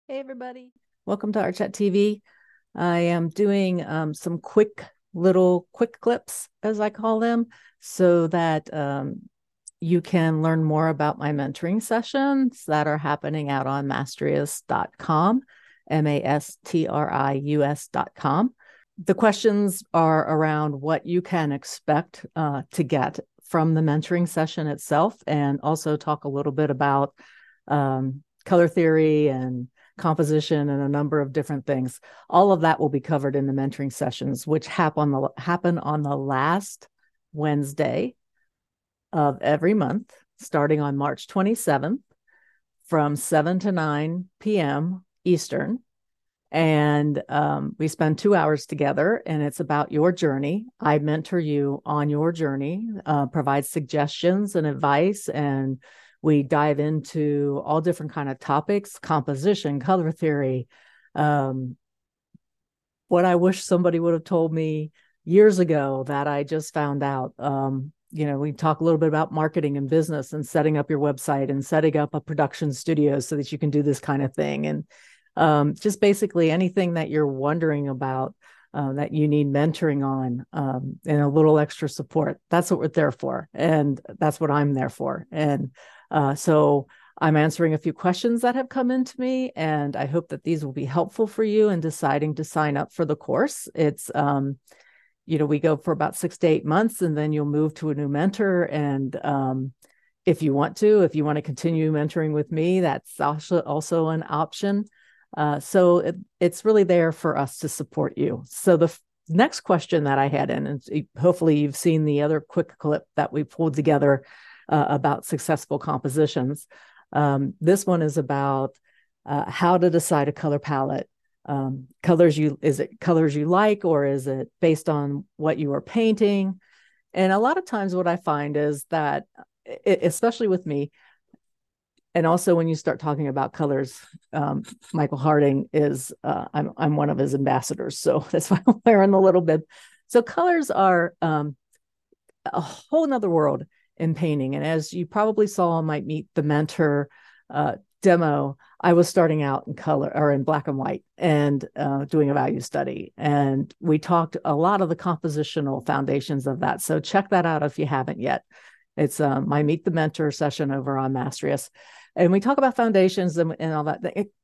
Hey, everybody. Welcome to Art Chat TV. I am doing some quick clips, as I call them, so that you can learn more about my mentoring sessions that are happening out on mastrius.com, mastrius.com. The questions are around what you can expect to get from the mentoring session itself, and also talk a little bit about color theory and composition and a number of different things. All of that will be covered in the mentoring sessions, which happen on the last Wednesday of every month, starting on March 27th from 7 to 9 p.m. Eastern. And we spend 2 hours together, and it's about your journey. I mentor you on your journey, provide suggestions and advice, and we dive into all different kind of topics: composition, color theory. What I wish somebody would have told me years ago that I just found out. We talk a little bit about marketing and business and setting up your website and setting up a production studio so that you can do this kind of thing. And just basically anything that you're wondering about, that you need mentoring on, and a little extra support. That's what we're there for. And that's what I'm there for. And so I'm answering a few questions that have come into me, and I hope that these will be helpful for you in deciding to sign up for the course. It's, we go for about 6 to 8 months, and then you'll move to a new mentor. And if you want to continue mentoring with me, that's also an option. So it's really there for us to support you. So the next question that I had and hopefully you've seen the other quick clip that we pulled together about successful compositions. This one is about how to decide a color palette. Is it colors you like, or is it based on what you are painting? And a lot of times what I find is that, especially with me, and also when you start talking about colors, Michael Harding is, I'm one of his ambassadors. So that's why I'm wearing a little bit. So colors are a whole nother world in painting. And as you probably saw on my Meet the Mentor demo, I was starting out in color or in black and white and doing a value study. And we talked a lot of the compositional foundations of that. So check that out if you haven't yet. It's my Meet the Mentor session over on Mastrius. And we talk about foundations and all that.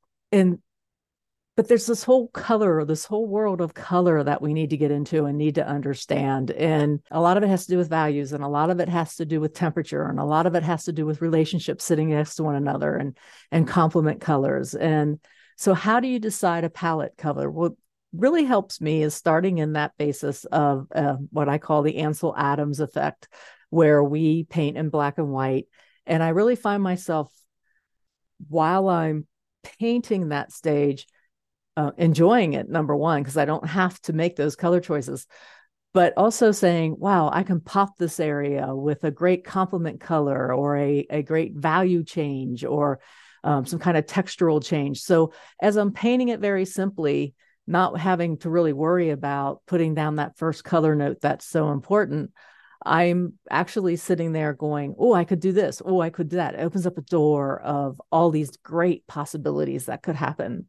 But there's this whole world of color that we need to get into and need to understand. And a lot of it has to do with values, and a lot of it has to do with temperature, and a lot of it has to do with relationships sitting next to one another and complement colors. And so how do you decide a palette color? What really helps me is starting in that basis of what I call the Ansel Adams effect, where we paint in black and white. And I really find myself, while I'm painting that stage, enjoying it, number one, because I don't have to make those color choices, but also saying, wow, I can pop this area with a great complement color, or a great value change, or some kind of textural change. So as I'm painting it very simply, not having to really worry about putting down that first color note that's so important, I'm actually sitting there going, oh, I could do this. Oh, I could do that. It opens up a door of all these great possibilities that could happen.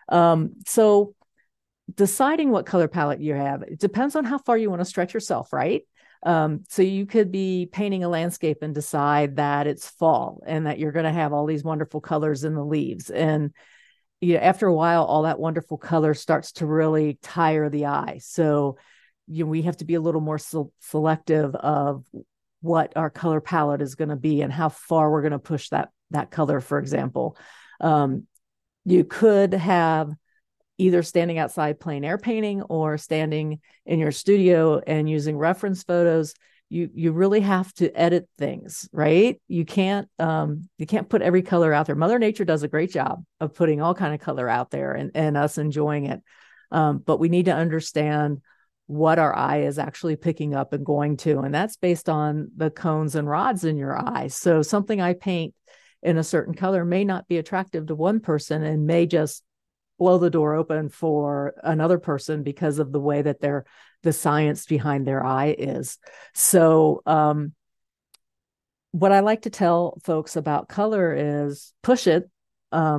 So deciding what color palette you have, it depends on how far you want to stretch yourself, right? So you could be painting a landscape and decide that it's fall and that you're going to have all these wonderful colors in the leaves. And after a while, all that wonderful color starts to really tire the eye. So we have to be a little more selective of what our color palette is going to be and how far we're going to push that color, for example. You could have either standing outside plein air painting or standing in your studio and using reference photos. You really have to edit things, right? You can't put every color out there. Mother Nature does a great job of putting all kind of color out there and us enjoying it. But we need to understand what our eye is actually picking up and going to. And that's based on the cones and rods in your eye. So something I paint in a certain color may not be attractive to one person and may just blow the door open for another person because of the way that the science behind their eye is. So what I like to tell folks about color is push it,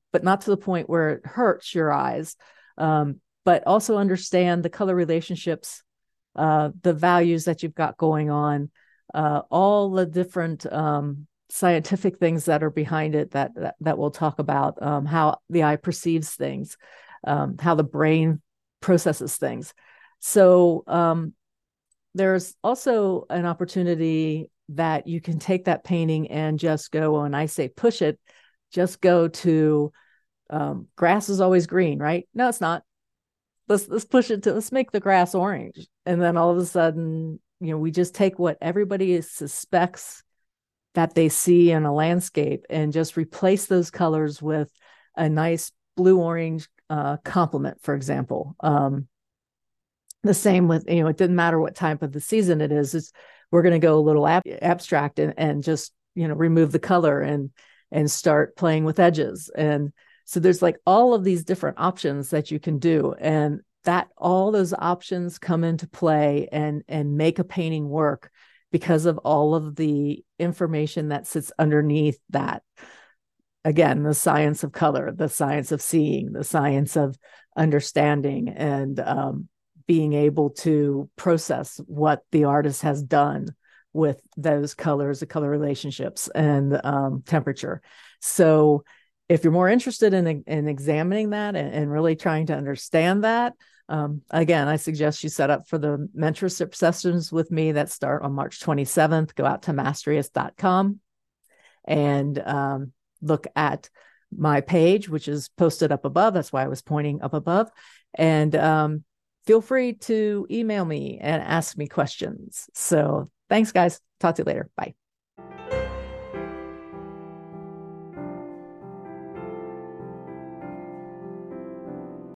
but not to the point where it hurts your eyes. But also understand the color relationships, the values that you've got going on, all the different scientific things that are behind it that we'll talk about, how the eye perceives things, how the brain processes things. So there's also an opportunity that you can take that painting and just go, and I say push it, just go to grass is always green, right? No, it's not. Let's push it to, let's make the grass orange. And then all of a sudden, we just take what everybody suspects that they see in a landscape and just replace those colors with a nice blue orange complement, for example. The same with, it didn't matter what time of the season it is, we're going to go a little abstract and just, remove the color and start playing with edges. And so there's like all of these different options that you can do. And that all those options come into play and make a painting work because of all of the information that sits underneath that. Again, the science of color, the science of seeing, the science of understanding, and being able to process what the artist has done with those colors, the color relationships, and temperature. So if you're more interested in examining that and really trying to understand that, again, I suggest you set up for the mentorship sessions with me that start on March 27th. Go out to mastrius.com and look at my page, which is posted up above. That's why I was pointing up above. And feel free to email me and ask me questions. So thanks, guys. Talk to you later. Bye.